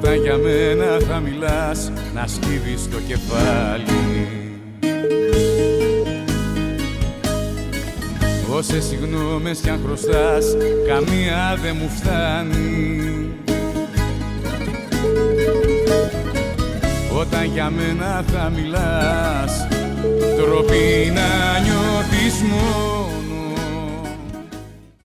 Όταν για μένα θα μιλάς, να σκύβεις το κεφάλι. Όσες συγγνώμες κι αν χρωστάς, καμία δεν μου φτάνει. Όταν για μένα θα μιλάς, ντροπή να νιώθεις μόνο.